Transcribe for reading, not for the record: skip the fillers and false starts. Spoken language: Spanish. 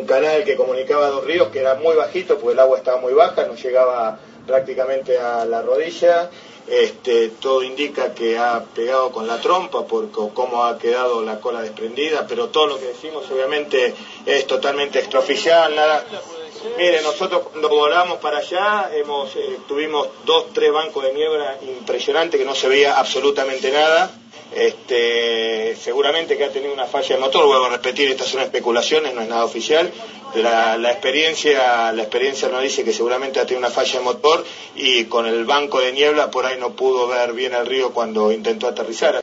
canal que comunicaba dos ríos que era muy bajito porque el agua estaba muy baja, no llegaba prácticamente a la rodilla. Todo indica que ha pegado con la trompa por cómo ha quedado la cola desprendida, pero todo lo que decimos obviamente es totalmente extraoficial, nada. Mire, nosotros cuando volamos para allá tuvimos 2-3 bancos de niebla impresionantes que no se veía absolutamente nada. Seguramente que ha tenido una falla de motor, vuelvo a repetir, estas son especulaciones, no es nada oficial. La experiencia nos dice que seguramente ha tenido una falla de motor y con el banco de niebla por ahí no pudo ver bien el río cuando intentó aterrizar.